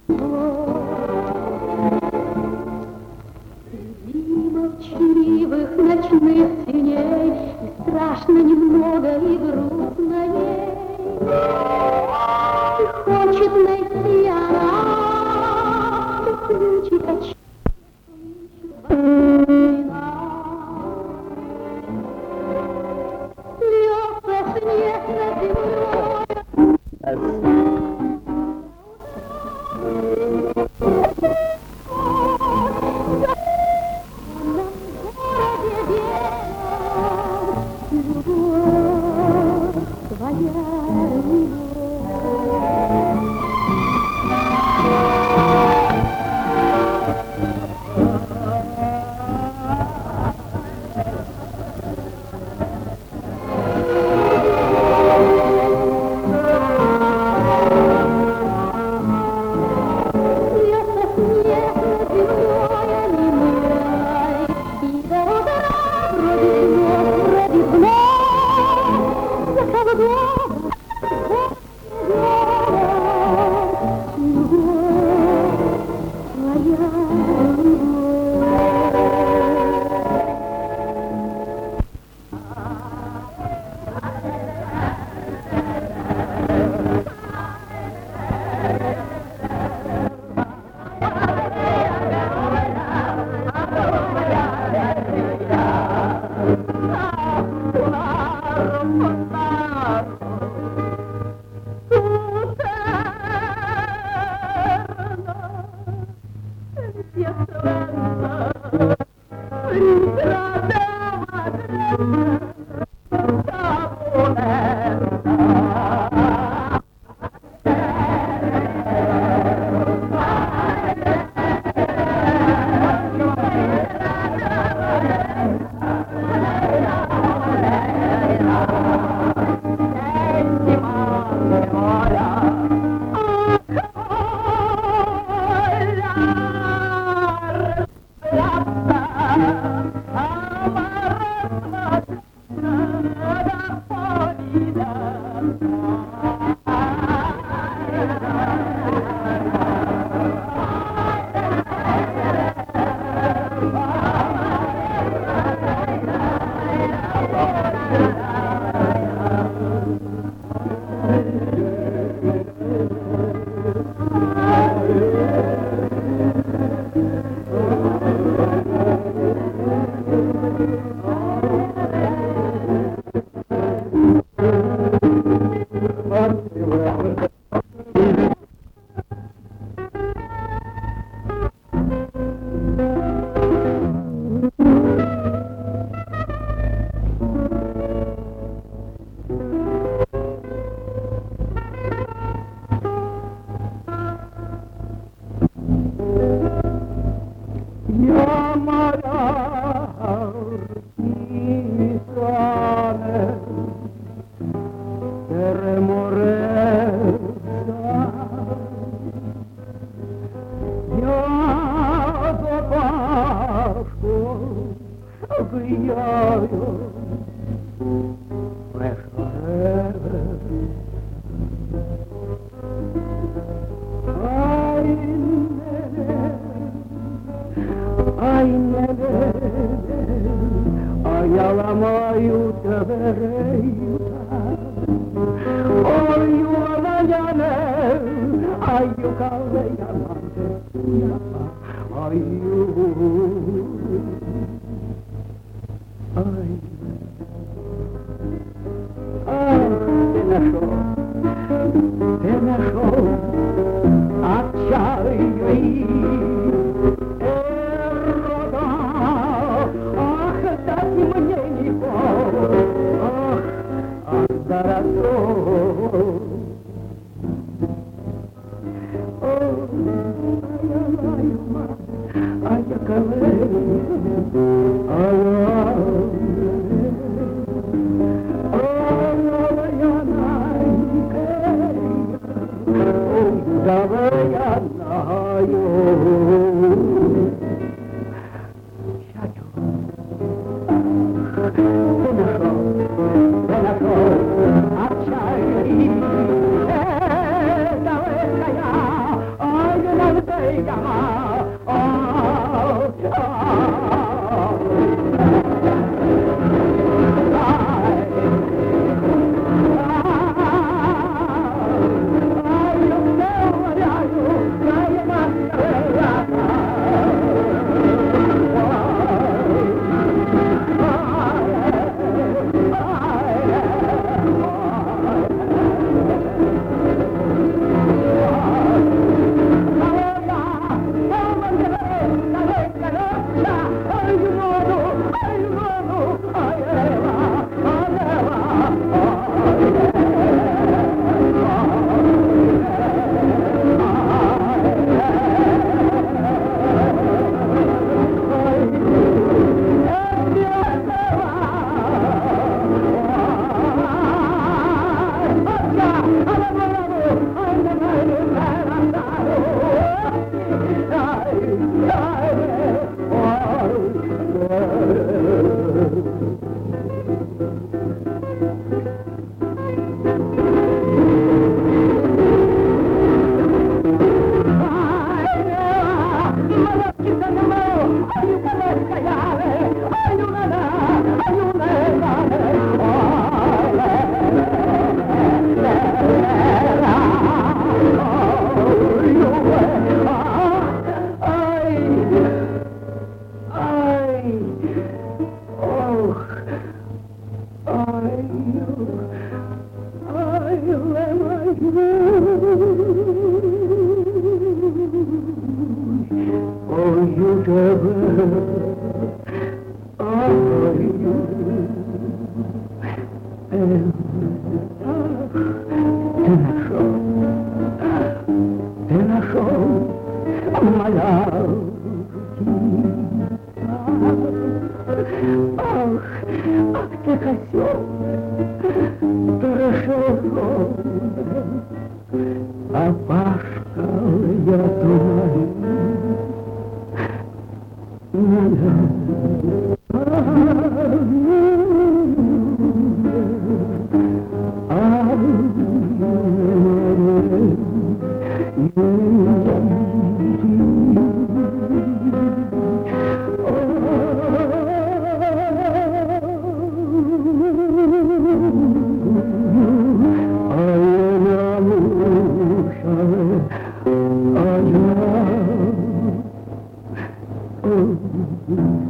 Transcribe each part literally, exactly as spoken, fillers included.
Среди молчаливых ночных теней и страшно немного, и грустно ей. И хочет найти она ключик от счастья. Льется снег над землей. Ach, se llama. Oh, oh, Oh,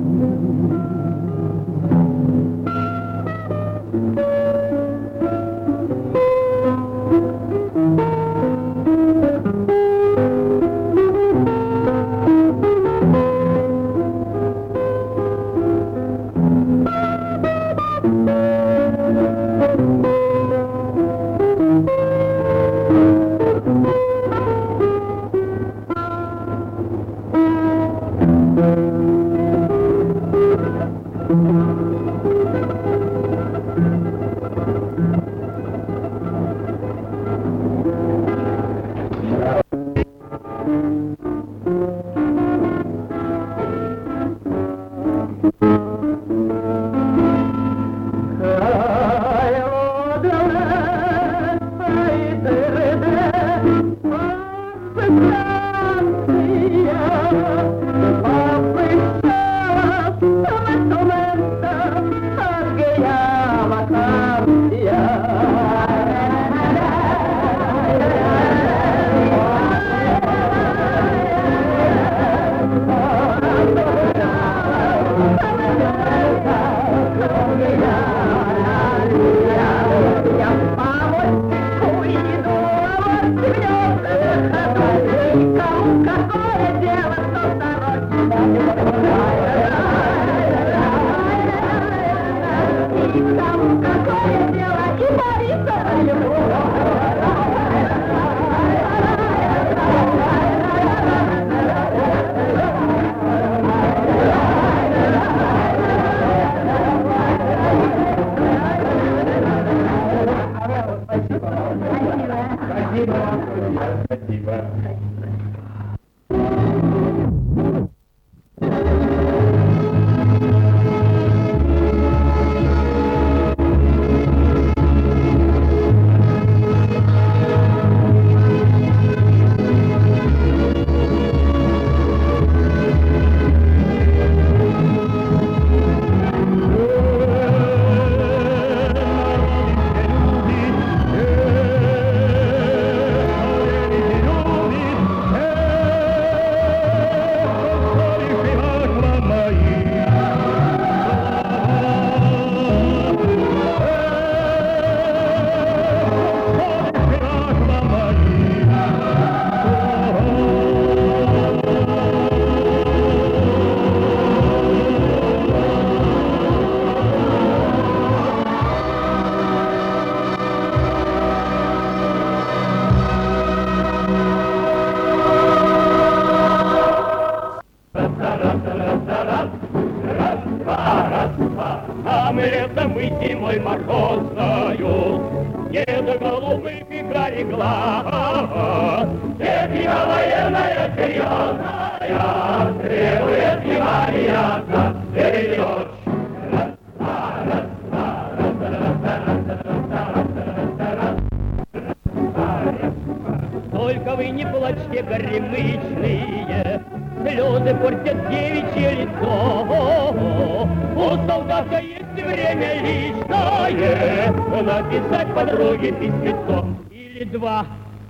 зимой морозную, деда голубых и карий глаз. Техника военная серьезная, требует внимания, вперед! Только вы не плачьте, горемычные, слезы портят девичье лицо. У солдата есть время личное написать подруге письмецо или два.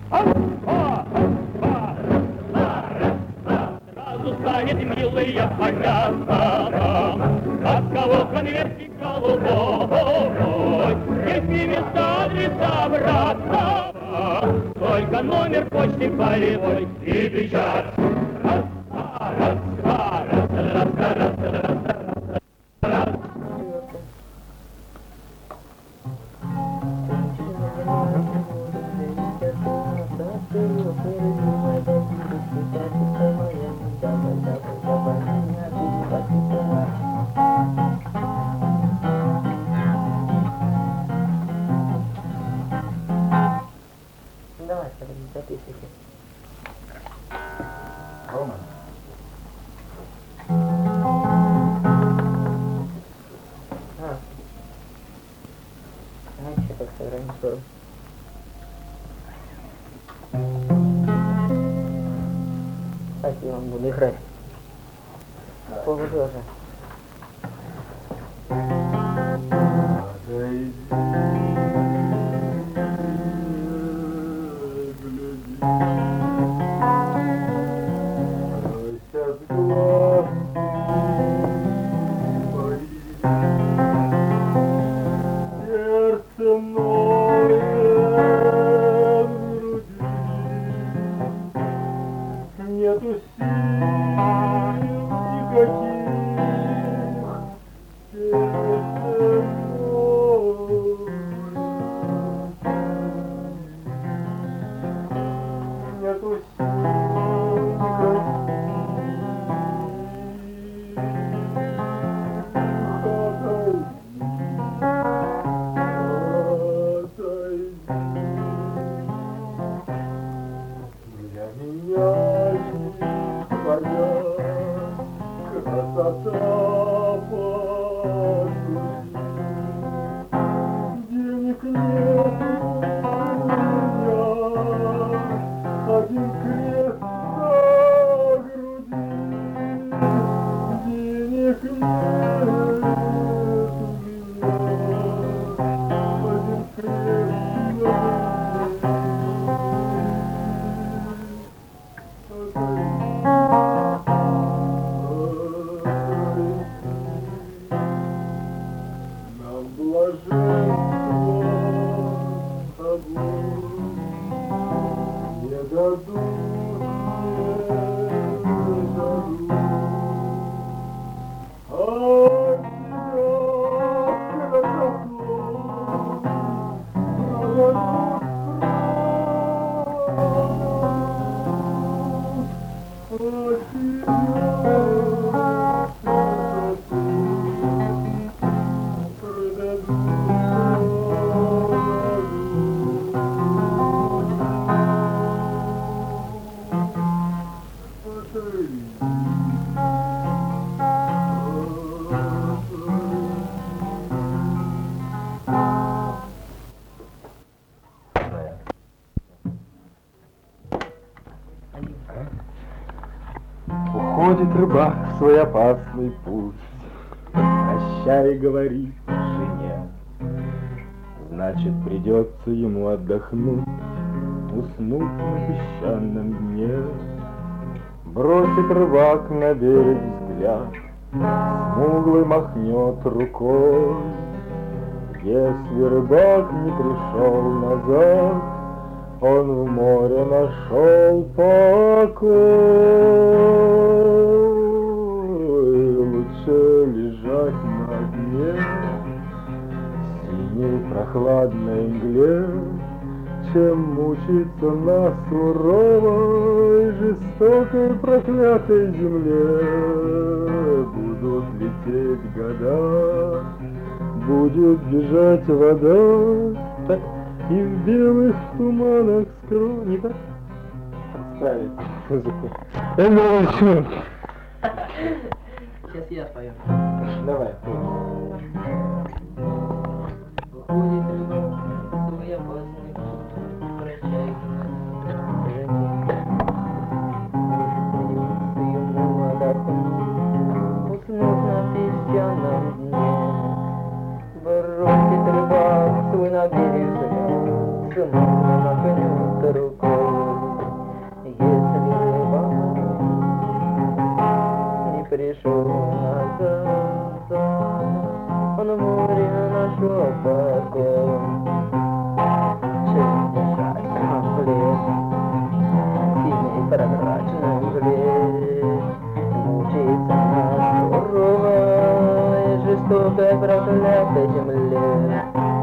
Сразу станет милая понятно, от кого конвертик голубой, если вместо адреса обратно только номер почты полевой и печать. Раз, два, раз, два, раз, раз, раз, раз, раз, раз. Давай, записывай. Роман. А. А что так сыграем ссору? Кстати, я вам буду играть. Полудёжа. Нету сил никаких, сердце мое. Нету сил никаких. Для меня твоя красота посуди. Денег нет у меня, один крест на груди. Денег нет у меня, один крест на груди. Нам блаженство тобой не дадут, не дадут. А тебя красоту продадут, Уходит рыбак в свой опасный путь, прощай, говорит жене. Значит, придется ему отдохнуть, уснуть на песчаном дне. Бросит рыбак на берег взгляд, смуглый махнет рукой. Если рыбак не пришел назад, он в море нашел покой. Лучше лежать на дне в синей прохладной мгле, чем мучиться на суровой, жестокой, проклятой земле. Будут лететь года, будет бежать вода, Так? и в белых туманах скро... Не так? Правильно. Музыку. Я думаю, что... Сейчас я спою. Давай. Уходит любовь, своя поздний прощается. Ему отдохнуть, уснуть на песчаном дне. Бросит рыбак свой на берег взгляд, сынок махнет рукой. Если рыбак не пришел назад, он в море нашел покой. Чем дышать нам в лес, синий прозрачный взгляд, мучается на суровой, жестокой, проклятой земле.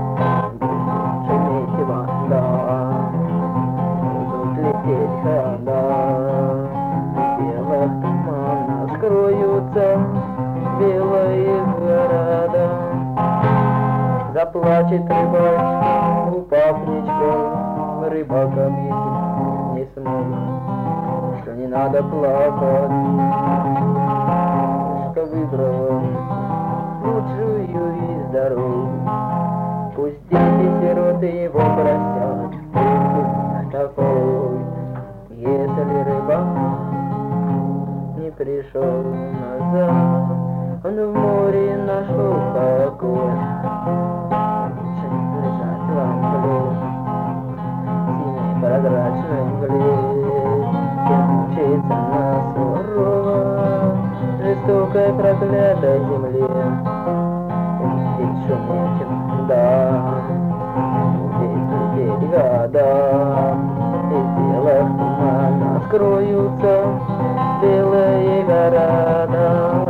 Шуметь вода, будут лететь хода, в белых туманах скроются белые города. Заплачет рыбак, упав ничком, рыбак объяснить не смог, что не надо плакать, что выбрал лучшую из дорог. Пусть дети сироты его простят, пусть такой, если рыбак не пришел назад, он в море нашел покой. Лежать вам в лес, синий прозрачный взгляд, мчится на сурово, жестокой проклятой земле. Ведь шуметь вода, будет лететь года, из белых туманов скроются белые города.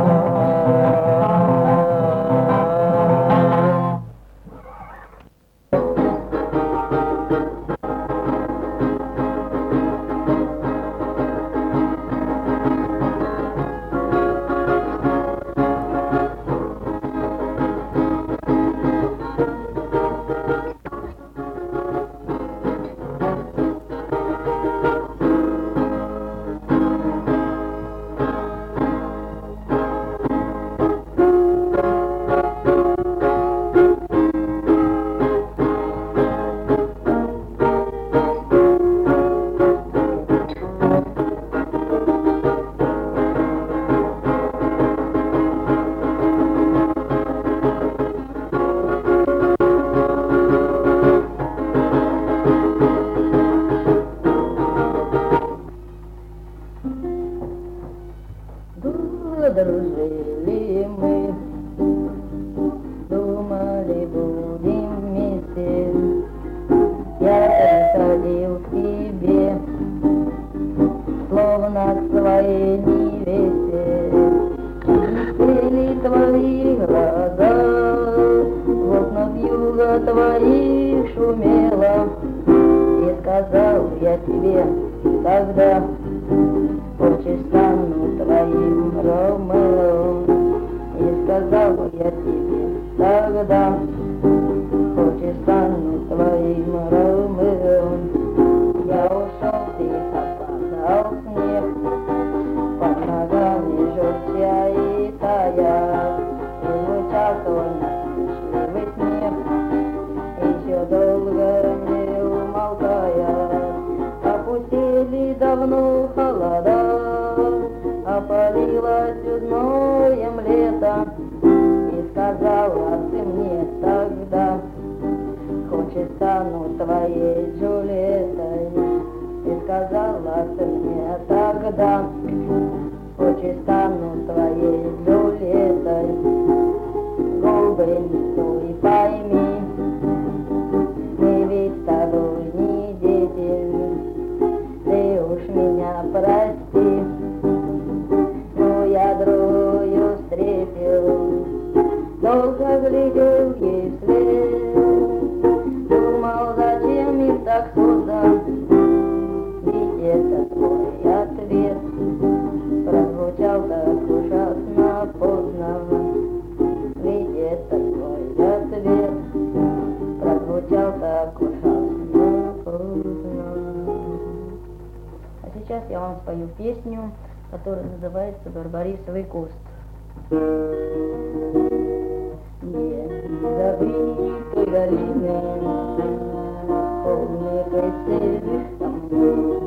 Дружили мы, думали, будем вместе. Я приходил к тебе, словно к своей невесте. Были твои глаза, в окнах юга твоих шумело. И сказал я тебе тогда, хочешь стану твоим Ромео. И сказал я тебе тогда, хочешь стану твоим Ромео. Я ушел, тихо падал снег, под ногами журча и тая, и звучал твой насмешливый смех, еще долго не умолкая. Опустили давно холода, опалилось зноем лето. И сказала ты мне тогда, хочешь стану твоей Джульеттой. И сказала ты мне тогда, хочешь стану твоей Джульеттой. Губы не пойми, мы ведь с тобой не дети. Ты уж меня прости, но я другую встретил. Долго глядел ей вслед, думал, зачем их так создан. Ведь это твой ответ прозвучал так. песню, которая называется «Барбарисовый куст». Не забытой долины, полной красивых домов,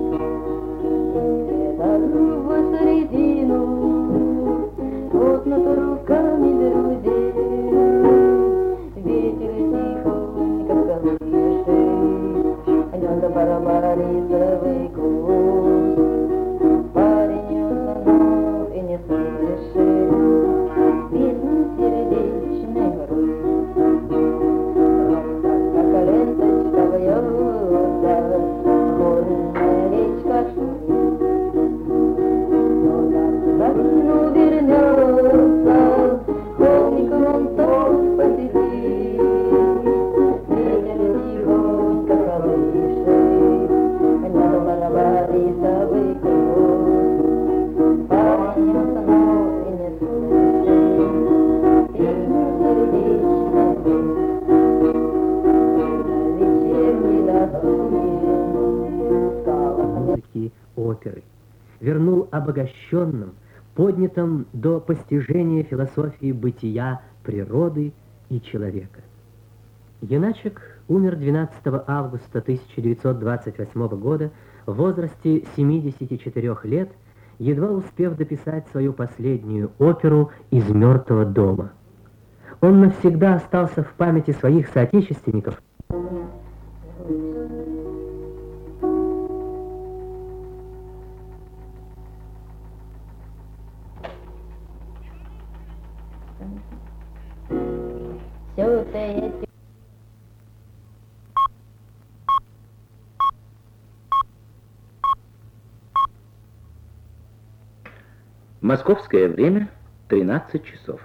и где-то в середину, вот над руками друзей, ветер тихонько колышет, нёс барбарисовый куст. Парень уснул и не слышит песню сердечной грусти. Как ленточка вьется, горная речка шумит. Но как за вину вернется, холмик вон тот посетит. Ветер тихонько колышет, нёс барбарисовый куст. Парень уснул и не слышит песню сердечной грусти. Вечерней досуге стало музыки оперы, вернул обогащенным, поднятым до постижения философии бытия, природы и человека. Яначек умер двенадцатого августа тысяча девятьсот двадцать восьмого года в возрасте семидесяти четырёх лет, едва успев дописать свою последнюю оперу «Из мертвого дома». Он навсегда остался в памяти своих соотечественников. Все это Московское время тринадцать часов.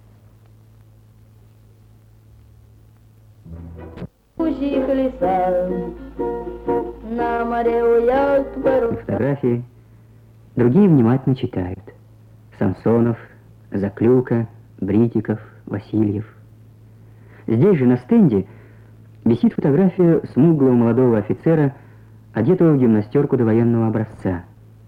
Пущих леса, на море уят парус. Фотографии другие внимательно читают. Самсонов, Заклюка, Бритиков, Васильев. Здесь же на стенде висит фотография смуглого молодого офицера, одетого в гимнастерку довоенного образца.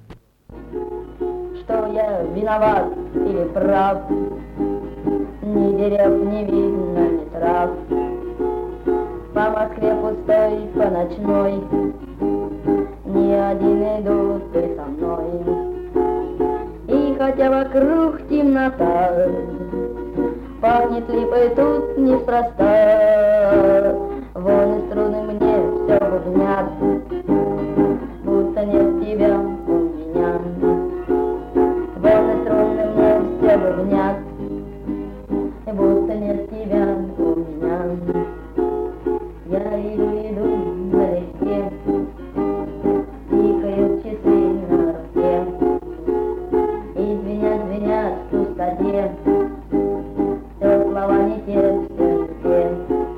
Что я виноват или прав, ни дерев не видно, ни трав. По Москве пустой, по ночной, ни один идут ты со мной. И хотя вокруг темнота, пахнет липой тут неспроста. Вон и струны мне все бубнят, будто нет тебя у меня. Вон и струны мне все бубнят, будто нет тебя у меня. Я иду, иду налегке, тикают часы на руке, и звенят, звенят в пустоте, все слова не те, все не те.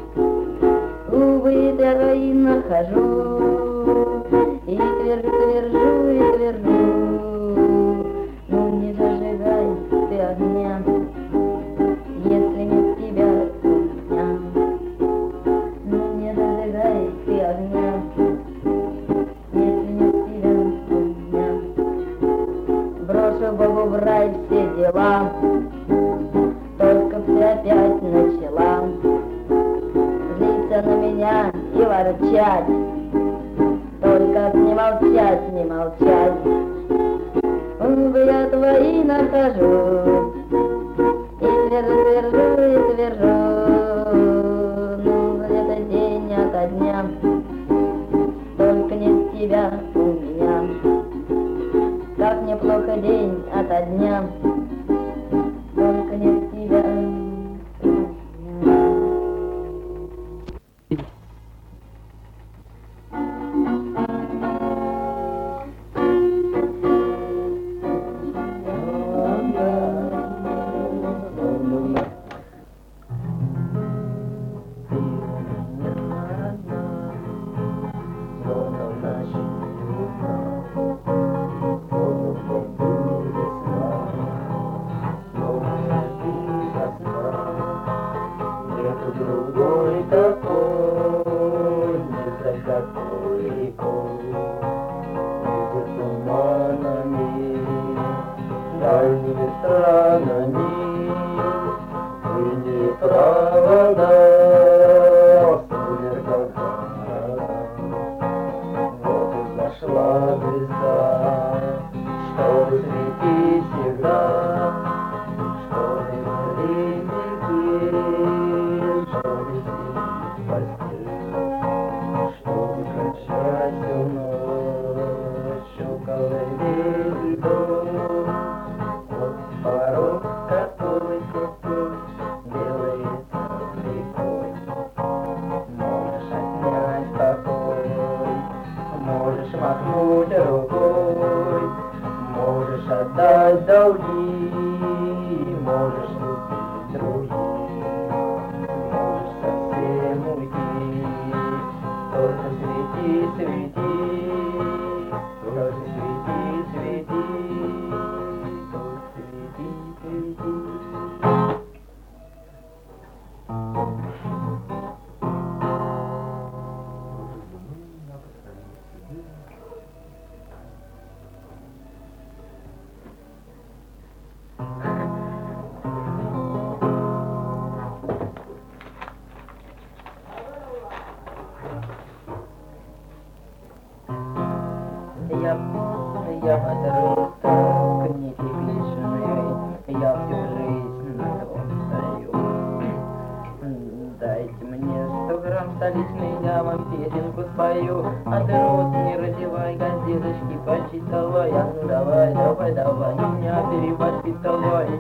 Увы, дорогой нахожу, и твержу, твержу, и твержу. Ну не зажигай ты огня, если нет тебя у меня. Ну не зажигай ты огня, если нет тебя у меня. Брошу Богу в рай все дела, только все опять начала злиться на меня и ворчать, только не молчать, не молчать. Увы, я твои нахожу, и твержу, твержу, и твержу. Ну, это день ото дня, только нет тебя у меня. Как мне плохо день ото дня, только нет тебя у меня. дальними странами. Выйди провода в сумерках города. Вот и зашла звезда, чтобы светить всегда, чтобы были мирки, чтобы сидеть в постели, чтобы качать всю ночь у колыбели дом. Вот порог, который теперь делается рекой. Можешь отнять покой, можешь махнуть рукой, можешь отдать долги, можешь любить других, можешь совсем уйти. Только свети, свети, только свети, свети, только свети, свети. Я, я подросток, нетипичный, я всю жизнь на том стою. Дайте мне сто грамм столичный, я вам песенку спою. А ты рот не разевай, газеточки почитывай. А ну давай, давай, давай, меня перевоспитывай.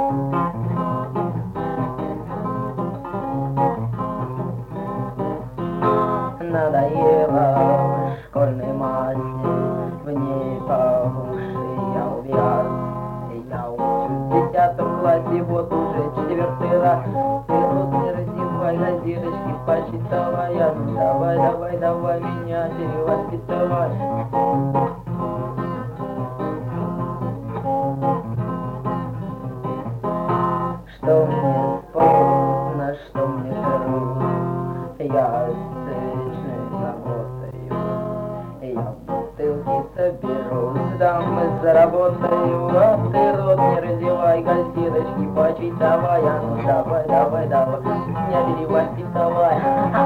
Надоело школьной массе, в ней по уши я увяз. Я учусь в десятом классе, вот уже четвертый раз. Ты рот не разевай, газеточки почитывай. А ну давай, давай, давай, меня перевоспитывай. Что мне спорт, на что мне труд, я цветочной работаю. Я бутылки соберу, сдам и заработаю. А ты рот не разевай, газеточки почитывай. А ну давай, давай, давай, меня перевоспитывай.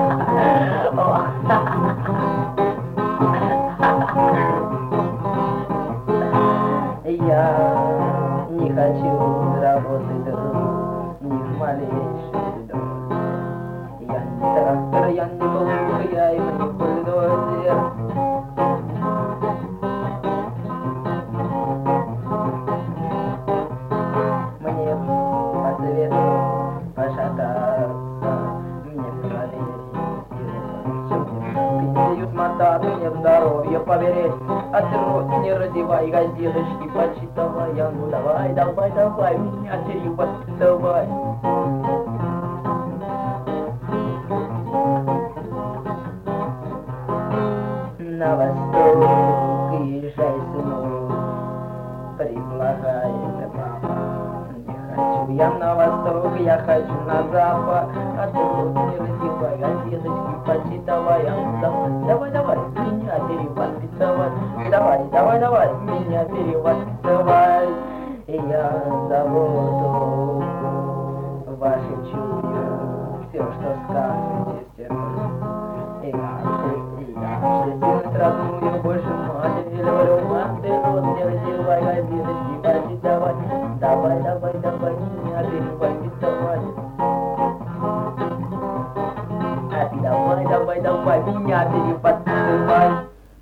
Я не хочу работать, друг, ни в малейший дом. Я не трактор, я не плуг, я и не бульдозер. Мне по свету пошататься, мне проверить силу, пенсию смотаться, мне в здоровье поверить. А ты рот не разевай, газеточки почитывай. А ну давай, давай, давай, меня перевоспитывай. На восток езжай, сынок, предлагает папа. Не хочу я на восток, я хочу на запад. А ты рот не разевай, газеточки почитывай. А ну давай, давай, давай, меня перевоспитывай. Давай, давай, давай, меня перевоспитывай. И я забуду ваши чую, все, что скажете, стерплю. И я, и я, что родную больше матери люблю. А ты рот не разевай, газеточки почитывай. Давай, давай, давай, меня перевоспитывай. А давай, давай, давай, меня перевоспитывай.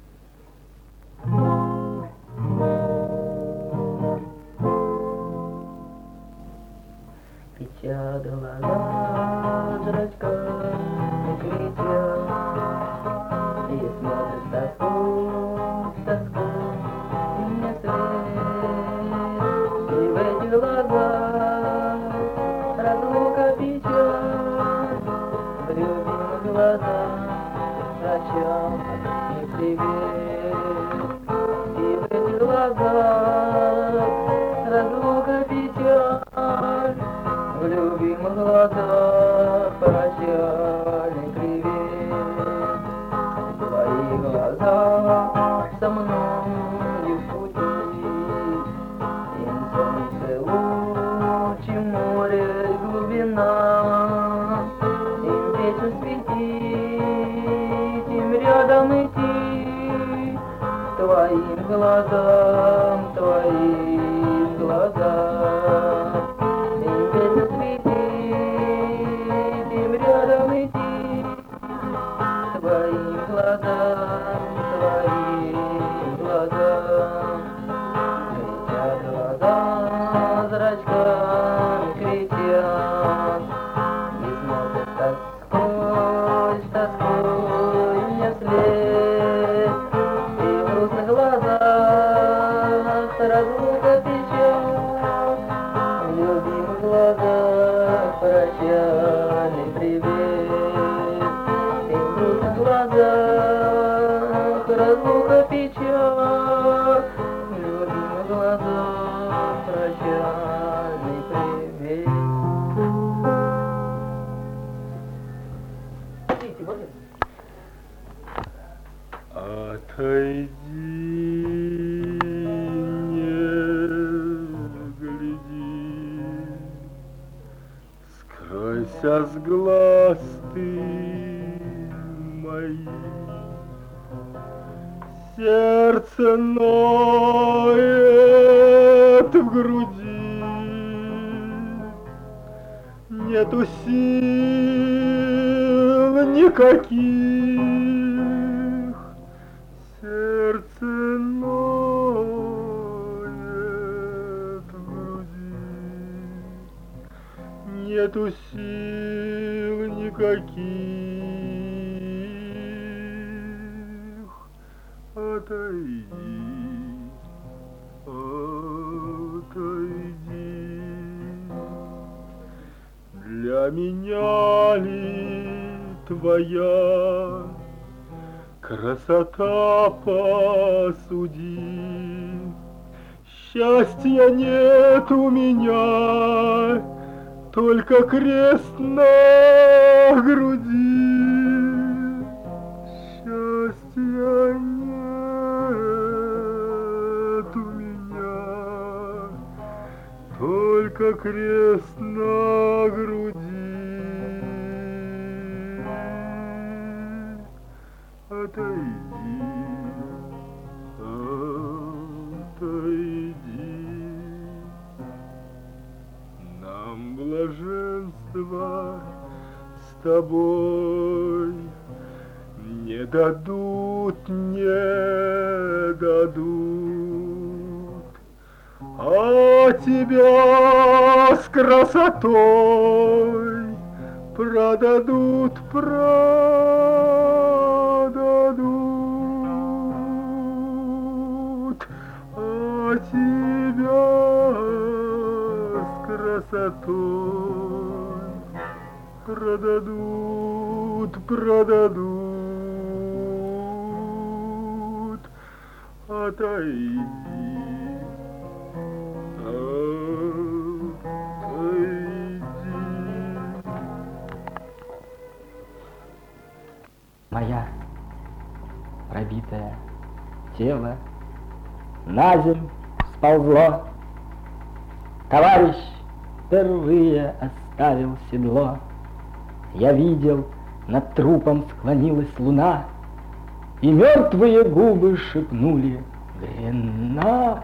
Печаль глаза, зрачка не кричат, и смотрит с тоску, с тоску, и мне свет, и в эти глаза глазам, твоим глазам. И песня светит, им рядом идти, твоим глазам, твоим глазам. Кричат глаза, зрачками кричат, и смотрят тоской, с тоской мне вслед. И в грустных глазах разлука печаль, в любимых глазах прощальный привет. И в грустных глазах разлука печаль, в любимых глазах прощальный привет. Отойди, не гляди, скройся с глаз ты моих. Сердце ноет в груди, нету сил никаких. Сердце ноет в груди, нету сил никаких. Отойди, отойди. Для меня ли твоя красота, посуди? Счастья нет у меня, только крест на груди. Счастья нет у меня, только крест на груди. Отойди, отойди. Нам блаженства с тобой не дадут, не дадут, а тебя с красотой продадут, продадут, а тебя с красотой продадут, продадут. Отойди, отойди. Моя пробитое тело на земь сползло. Товарищ впервые оставил седло. Я видел, над трупом склонилась луна, и мертвые губы шепнули: Гренада.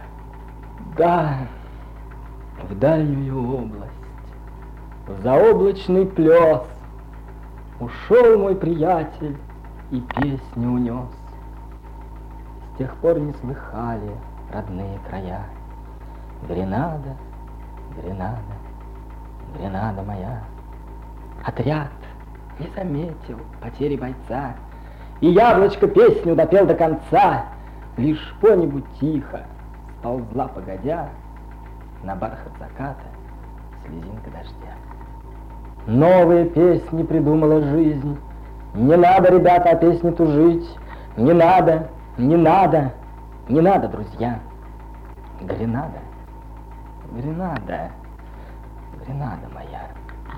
В дальнюю область, в заоблачный плес ушел мой приятель и песню унес. С тех пор не слыхали родные края. Гренада, Гренада, Гренада моя. Отряд не заметил потери бойца, и яблочко песню допел до конца. Лишь по небу тихо сползла погодя на бархат заката слезинка дождя. Новые песни придумала жизнь. Не надо, ребята, о песне тужить. Не надо, не надо, не надо, друзья. Гренада, Гренада, Гренада моя.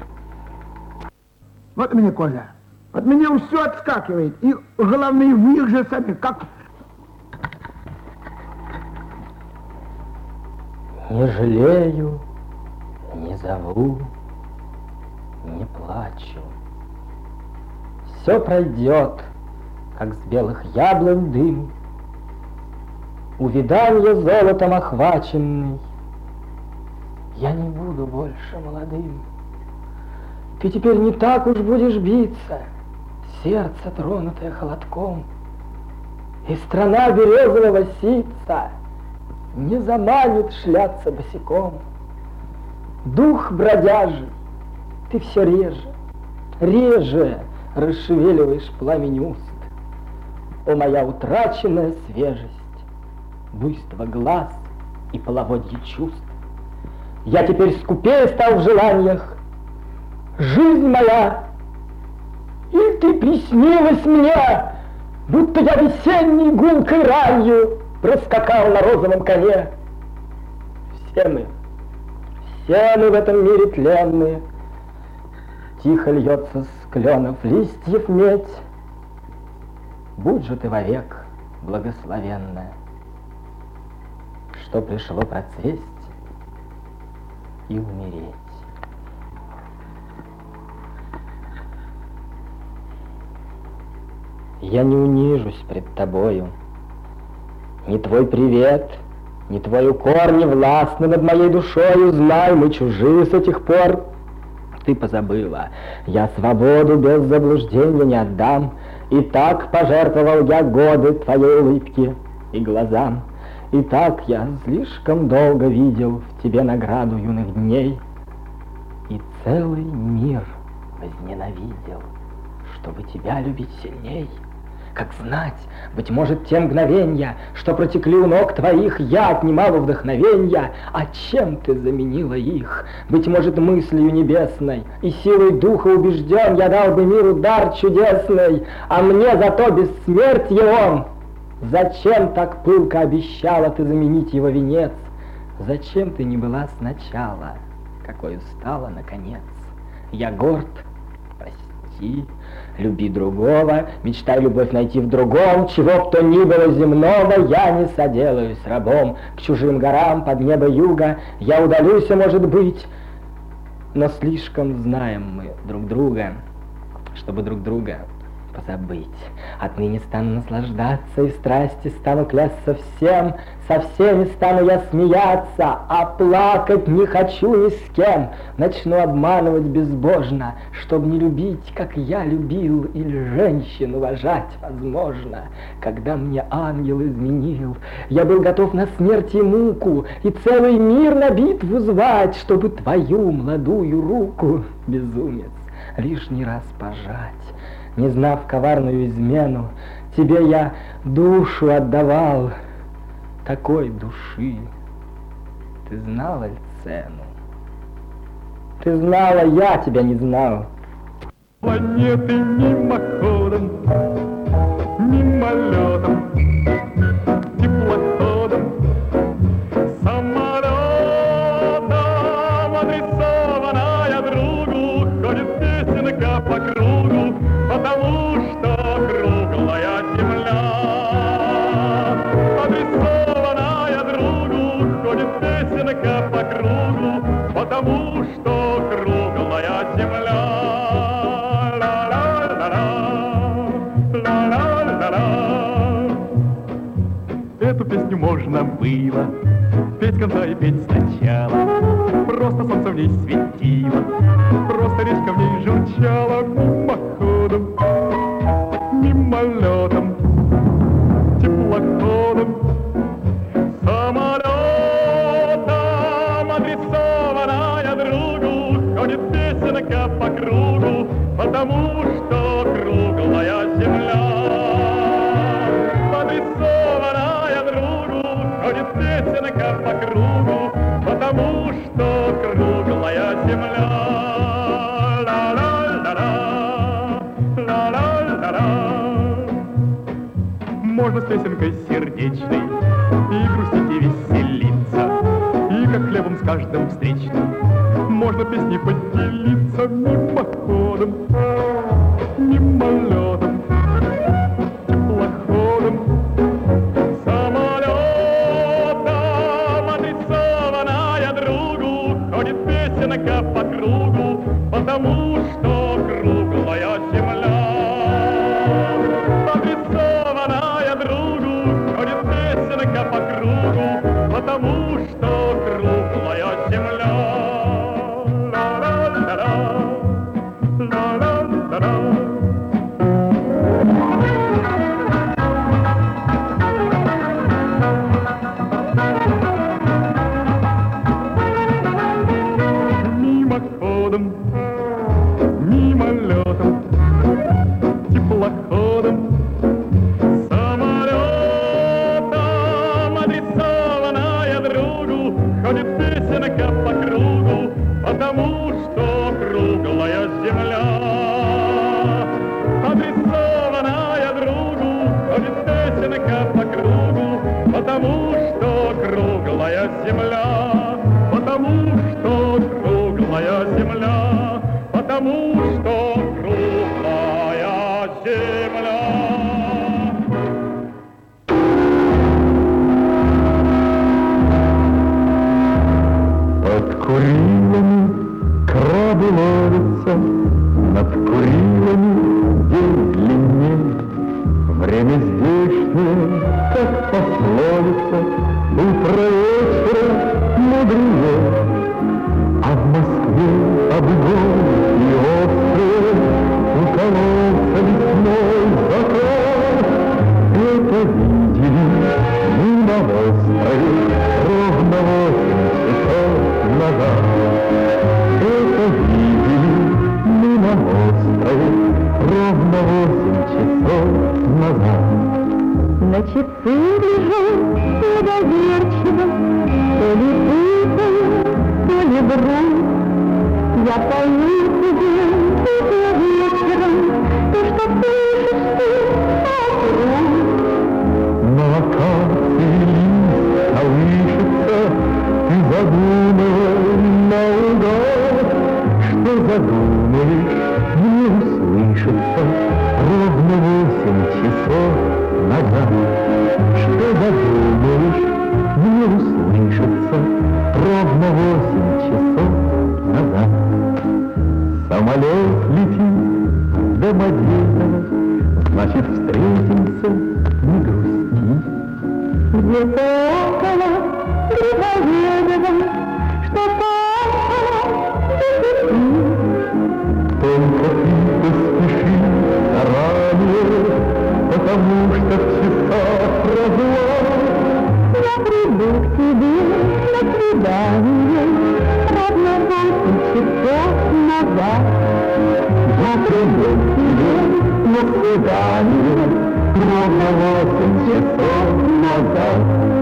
Вот мне, Коля, от меня все отскакивает, и головные в них же сами, как... Не жалею, не зову, не плачу. Все пройдет, как с белых яблонь дым. увиданье золотом охваченный. Я не буду больше молодым. Ты теперь не так уж будешь биться, сердце, тронутое холодком. И страна березового ситца не заманит шляться босиком. Дух бродяжий, ты все реже, реже расшевеливаешь пламень уст. О, моя утраченная свежесть, буйство глаз и половодье чувств! Я теперь скупее стал в желаниях. Жизнь моя, и ты приснилась мне, будто я весенней гулкой ранью проскакал на розовом коне. Все мы, все мы в этом мире тленные. Тихо льется с кленов листьев медь. Будь же ты вовек благословенная, что пришло процвесть и умереть. Я не унижусь пред тобою. Ни твой привет, ни твой укор не властны над моей душою. Знай, мы чужие с этих пор. Ты позабыла, я свободу без заблуждения не отдам. И так пожертвовал я годы твоей улыбки и глазам. И так я слишком долго видел в тебе награду юных дней. И целый мир возненавидел, чтобы тебя любить сильней. Как знать, быть может, те мгновенья, что протекли у ног твоих, я отнимал у вдохновенья, а чем ты заменила их? Быть может, мыслью небесной и силой духа убежден, я дал бы миру дар чудесный, а мне зато бессмертие он. Зачем так пылко обещала ты заменить его венец? Зачем ты не была сначала, какой стала наконец? Я горд, прости. Люби другого, мечтай любовь найти в другом, чего б то ни было земного, я не соделаюсь рабом. К чужим горам под небо юга я удалюсь, может быть, но слишком знаем мы друг друга, чтобы друг друга позабыть. Отныне стану наслаждаться и страсти стану клясться всем, со всеми стану я смеяться, а плакать не хочу ни с кем. Начну обманывать безбожно, чтоб не любить, как я любил, или женщин уважать возможно. Когда мне ангел изменил, я был готов на смерть и муку, и целый мир на битву звать, чтобы твою молодую руку, безумец, лишний раз пожать. Не знав коварную измену, тебе я душу отдавал. Такой души ты знала ли цену? Ты знала, я тебя не знал. Планеты мимоходом, мимолетом, теплоходом, самолетом, адресованная другу, ходит песенка по кругу, потому что круглая земля. Адресованная другу, ходит песенка по кругу, потому что круглая земля. Эту песню можно было петь с конца и петь сначала. Просто солнце в ней светило, просто речка в ней журчала. Мимоходом, мимолетом, теплоходом, самолетом, адресованная другу, ходит песенка по кругу, потому что круглая земля. Адресованная другу, ходит песенка по кругу, потому что круглая земля. Можно с песенкой сердечной и грустить, и веселиться, и как хлебом с каждым встречным можно песней поделиться. Мимоходом, мимолетом, теплоходом, самолетом, адресованная другу, ходит песенка по кругу, потому что круглая земля. Адресованная другу, ходит песенка по кругу, ходит песенка по кругу, потому что круглая земля. Адресованная другу, ходит песенка по кругу, потому что круглая земля, потому что круглая земля, потому что круглая земля. Под Курилами крабы ловятся, над Курилами день длинней. Время здешнее, как пословица, утро вечера мудрее. А в Москве обгон и острые, укололся лесной закат. Это видели мы на острове ровно восемь часов назад. Это видели мы на острове ровно восемь часов назад. На часы лежу недоверчиво, то ли путаю, то ли вру. Я пою тебе утро вечером, то, что пишешь ты округ. На акации лист колышется, ты задумала наугад. Что задумаешь, не услышится ровно восемь часов назад. Что задумаешь, не услышится ровно восемь часов назад. Самолет летит до Домодедово, значит, встретимся, не грусти. Где-то около Грибоедова, что пахало десяти. Только ты поспеши заранее, потому что в часах разлад. Я приду к тебе на свидание ровно восемь часов назад. Я приду к тебе на свидание ровно восемь часов назад.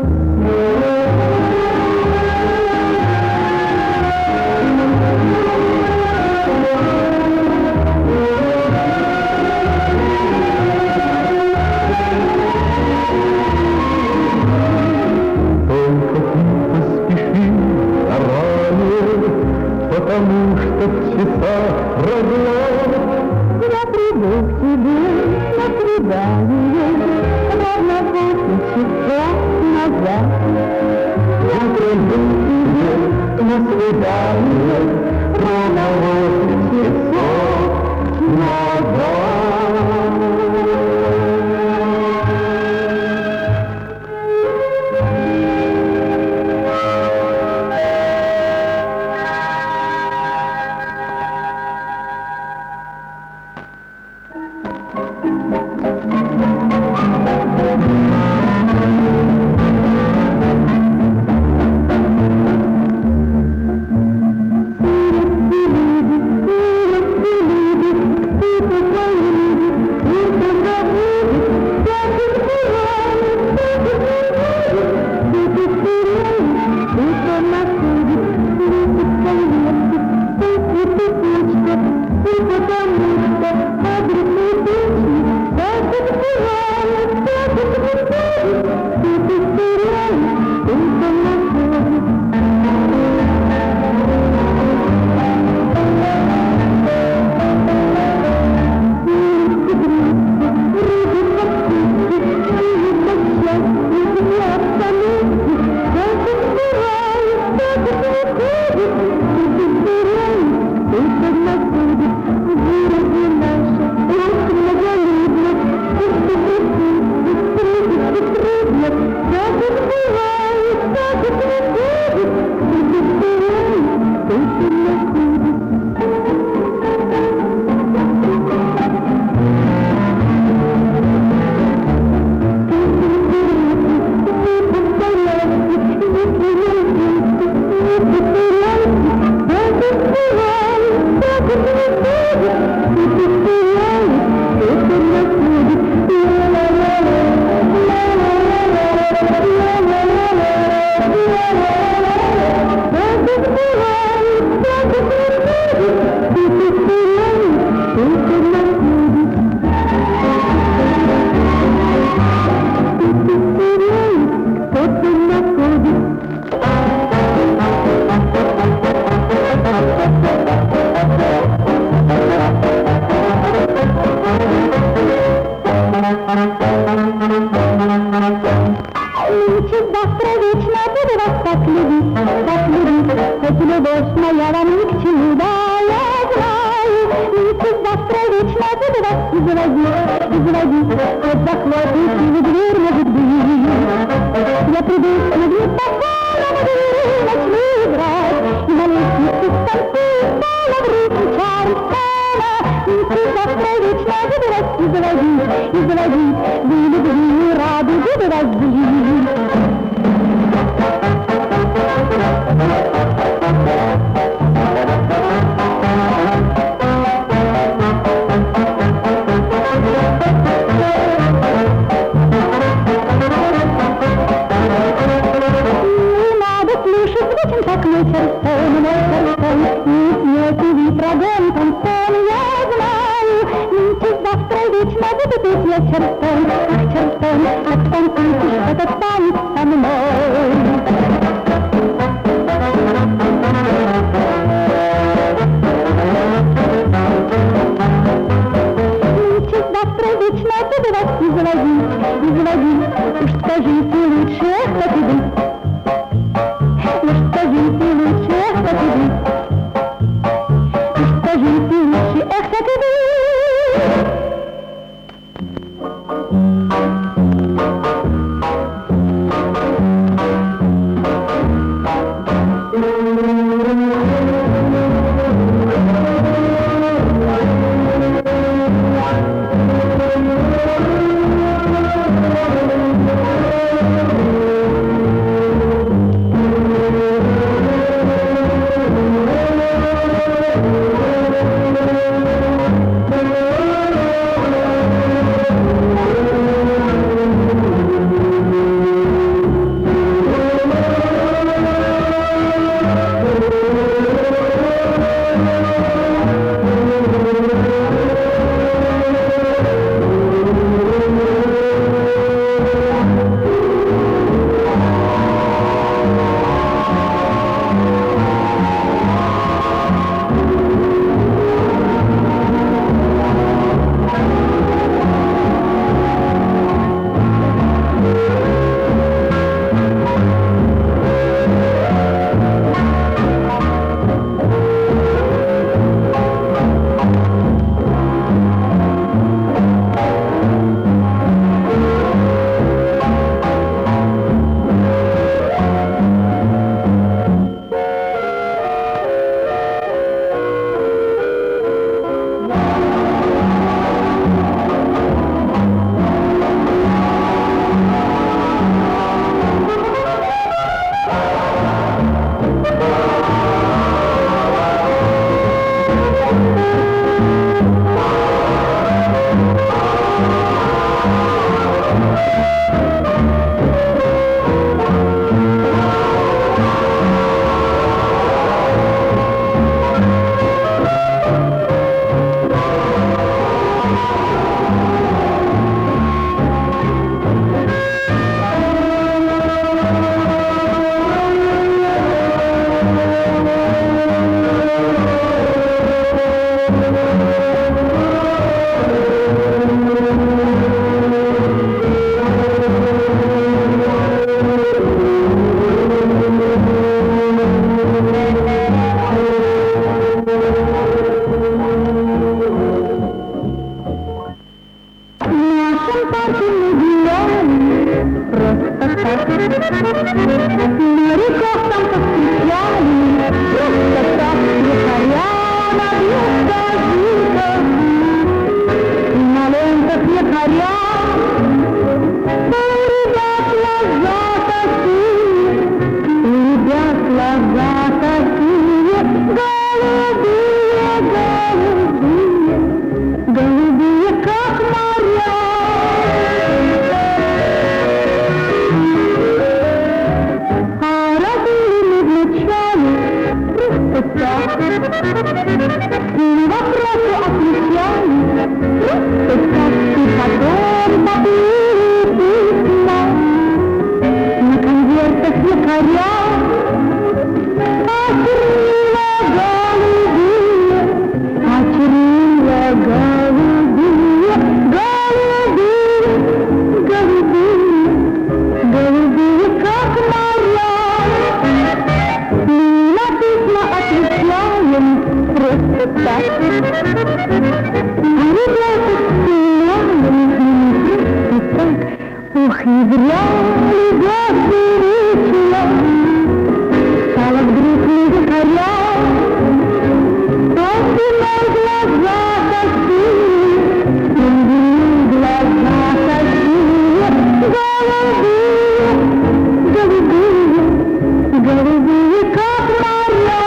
Потому что в часах разлад. Я приду к тебе на свидание ровно восемь часов назад. Я приду к тебе на свидание ровно восемь часов назад. Ты так любить, так любить, хоть любовь моя вам ни к чему, да, я знаю. Видите, завтра вечно буду вас изводить, изводить, хоть захлопните вы дверь, может быть. Я приду с людьми по полу, двери начну играть, и на лестнице станцую пола в руки Чарльстона. Видите, завтра вечно буду вас изводить, изводить, вы любви рады буду вас злить. Как мой Чарльстон, мой Чарльстон, не смейте вы прогон, танцон, я знаю. Видите, завтра вечно буду петь я Чарльстон, ах, Чарльстон, оттанцуйте этот танец со мной. Видите, завтра вечно буду вас изводить, изводить, уж скажите лучше, как и быть. Скажите лучше, эх, как и быть. Скажите лучше, эх, как и быть. так. А ребята смеялись, так. Ох, и зря любовь величия стала вдруг не закоря. После мой глаза такие, глаза такие, голубые, голубые, голубые, как моря.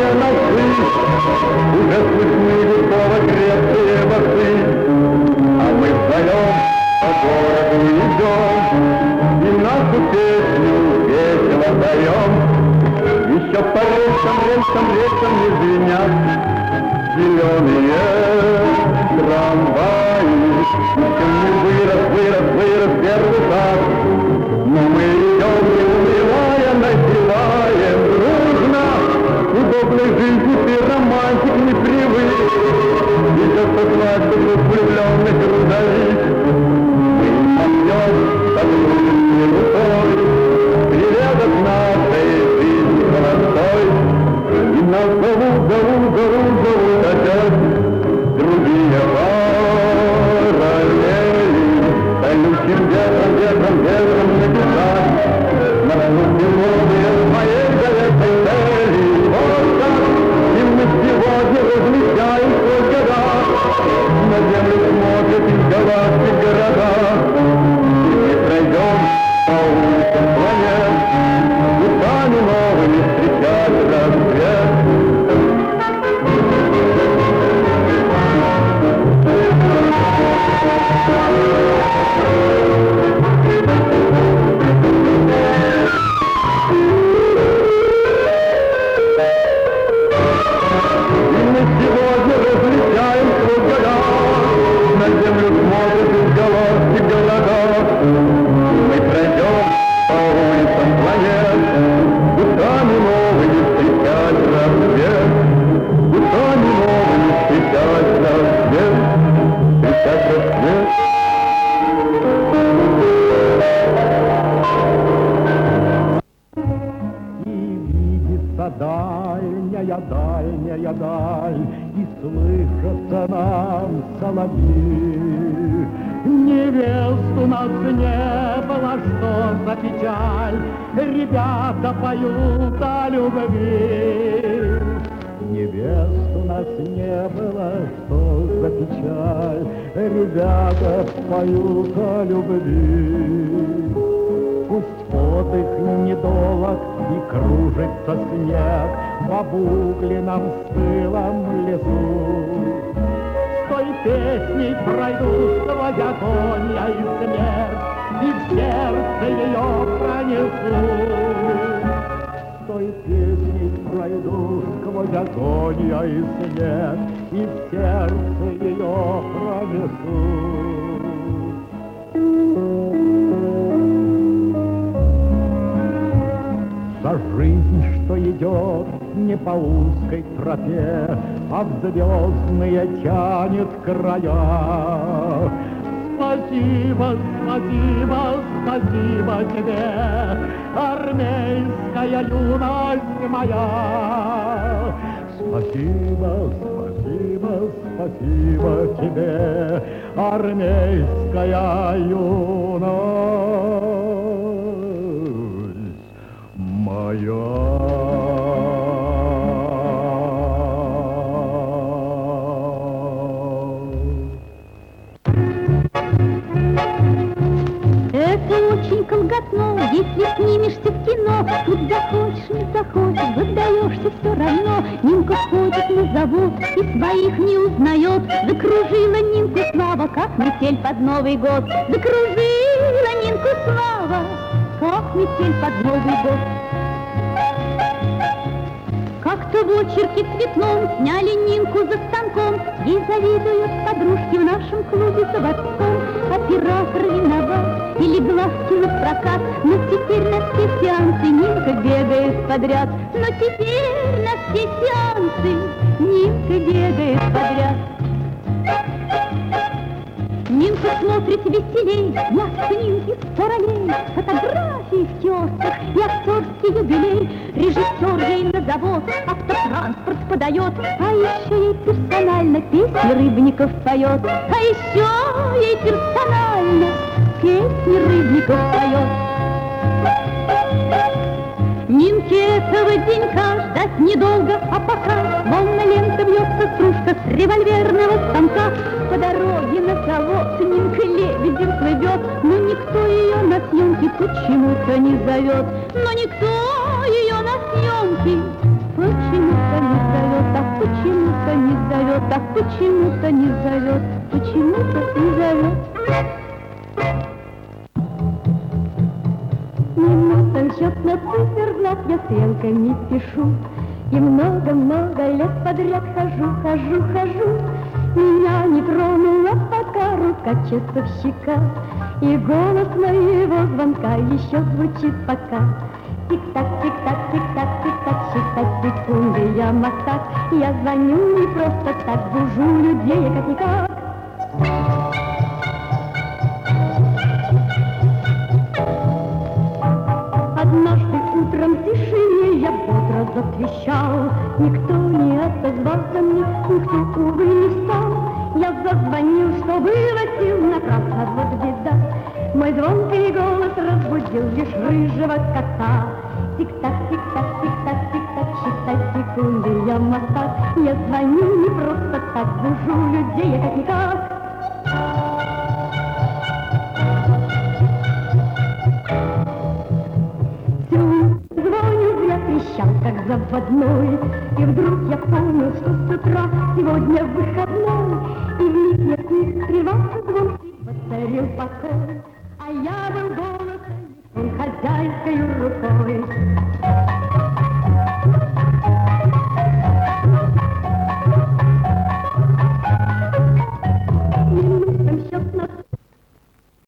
Уже слышны Гусова крепкие басы, а рельсам, рельсам не звенят зеленые трамваи. Еще не вырос, вырос, вырос первый сад, но мы идем, не унывая, напеваем дружно. Удобной жизни ты романтик не привык, идет по свадьбе двух влюбленных родовик. Мы поем под дружеской рукой привет от нашей жизни холостой. И нас зовут, зовут, зовут, зовут опять другие параллели. Тайнущим ветром, ветром, ветром написать маршрутные новые моей заветной цели. Вот так, и мы сегодня размечаем свой года, на землю смотрят из галактик города. И мы пройдем по улицам планет, устами новыми встречать рассвет. Дальняя, дальняя даль, и слышатся нам соловьи. Невест у нас не было, что за печаль, ребята поют о любви. Невест у нас не было, что за печаль, ребята поют о любви. Пусть отдых недолог и кружится снег в обугленном стылом лесу. С той песней пройду сквозь огонь я и смерть, и в сердце ее пронесу. С той песней пройду сквозь огонь я и смерть, и в сердце ее пронесу. За жизнь, что идет не по узкой тропе, а в звездные тянет края. Спасибо, спасибо, спасибо тебе, армейская юность моя. Спасибо, спасибо, спасибо тебе, армейская юность моя. Это очень колготно, если снимешься в кино. Тут захочешь, не захочешь, выдаешься все равно. Нинка ходит на завод и своих не узнает. Закружила Нинку слава, как метель под Новый год. Закружила Нинку слава, как метель под Новый год. Как-то в очерке цветном сняли Нинку за станком. Ей завидуют подружки в нашем клубе заводском. Оператор виноват или глазки на прокат, но теперь на все сеансы Нинка бегает подряд. Но теперь на все сеансы Нинка бегает подряд. Нинка смотрит веселей, маску Нинки сто ролей, фотографии в киосках и актерский юбилей. Режиссер ей на завод автотранспорт подает, а еще ей персонально песни Рыбников поет. А еще ей персонально песни Рыбников поет. Нинке этого денька ждать недолго, а пока волна лента бьется стружка с револьверного станка. По дороге на завод Нинка лебедем плывет, но никто ее на съемки почему-то не зовет. Но никто ее на съемки почему-то не зовет, а почему-то не зовет, а почему-то не зовет, почему-то не зовет. Минута счет на циферблат я стрелками пишу, И много-много лет подряд хожу, хожу, хожу. Меня не тронула пока рука часовщика, и голос моего звонка еще звучит пока. Тик-так, тик-так, тик-так, тик-так, считать секунды я мотак. Я звоню не просто так, бужу людей как-никак. Однажды утром в тишине я бодро затрещал. Никто не отозвался мне, никто, увы, не стал. Я зазвонил, что было сил, напрасно, вот беда. Мой звонкий голос разбудил лишь рыжего кота. Тик-так, тик-так, тик-так, тик-так, считать секунды я мотак. Я звоню не просто так, бужу людей я как-никак. Трещал, как заводной, и вдруг я понял, что с утра сегодня выходной, и вмиг я с них скрывался звонкий, воцарил покой, а я был голосом, он хозяйской рукой.